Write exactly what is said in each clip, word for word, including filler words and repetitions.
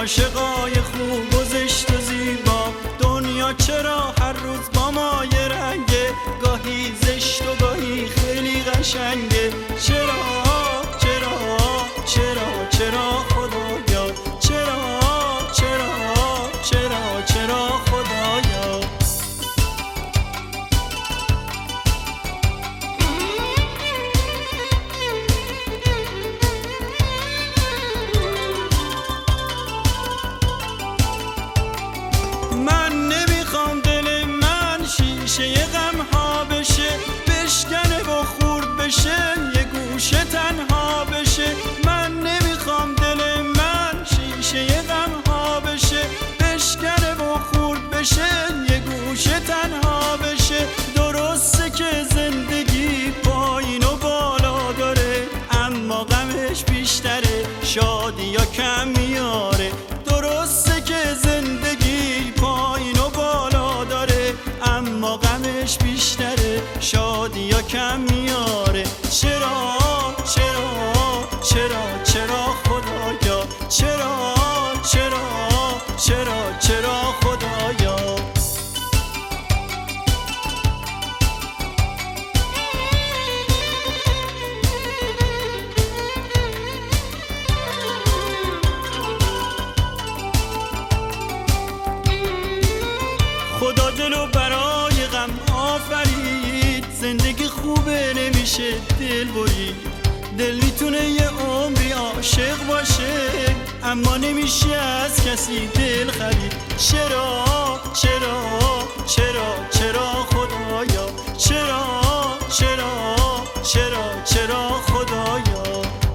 عاشقای خوب و زشت و زیبا. دنیا چرا هر روز با ما یه رنگه، گاهی زشت و گاهی خیلی قشنگه. چرا چرا چرا چرا خدایا، چرا چرا چرا چرا خدایا. من نمیخوام دل من شیشه غم ها بشه، بشکنه و خورد بشه یه گوشه تنها بشه. من نمیخوام دل من شیشه غم ها بشه، بشکنه و خورد بشه یه گوشه تنها بشه. درسته که زندگی پایین و بالا داره، اما غمش بیشتره، شادی یا کم میاره. درسته که زندگی پایین و بالا داره، اما غمش بیشتره، شادی یا کم میاره. چرا چرا چرا چرا خدایا، چرا چرا چرا چرا خدایا. خدا دلو برای غم آفرید، زندگی خوبه نمیشه دل برید. دل میتونه یه عمری عاشق باشه، اما نمیشه از کسی دل خرید. چرا چرا چرا چرا خدایا، چرا چرا چرا چرا خدایا.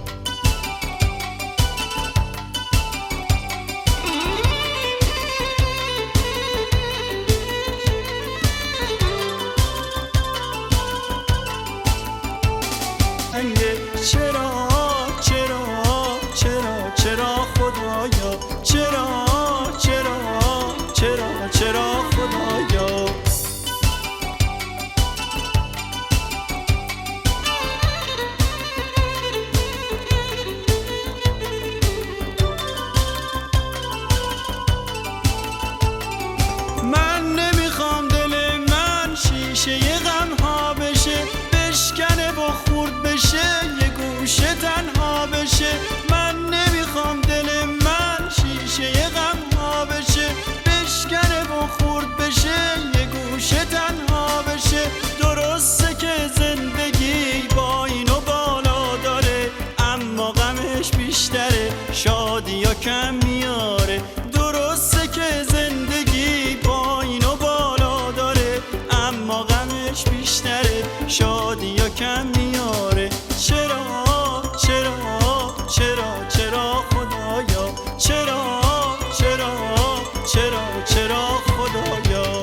چرا چرا چرا چرا خدایا، چرا چرا چرا چرا خدایا. من نمیخوام دل من شیشه غم ها بشه، بشکنه و خورد بشه یه گوشه تنها بشه. من نمیخوام دل من شیشه غم ها بشه، بشکنه و خورد بشه یه گوشه تنها بشه. درسته که زندگی پایین و بالا داره، اما غمش بیشتره، شادی یا کم میاره. درسته که زندگی پایین و بالا داره، اما غمش بیشتره، شادی یا کم میاره. چرا چرا چرا چرا خدایا، چرا چرا چرا چرا خدایا.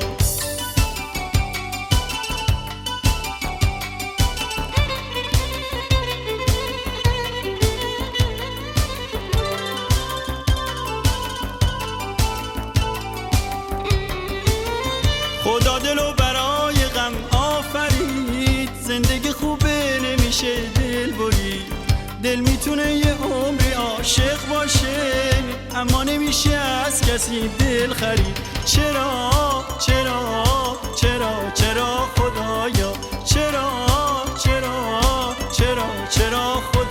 خدا دلو برای غم آفرید، زندگی خوبه نمیشه دل برید. دل میتونه یه عمری عاشق باشه، اما نمیشه از کسی دل خرید. چرا چرا چرا چرا خدایا، چرا چرا چرا چرا خدایا.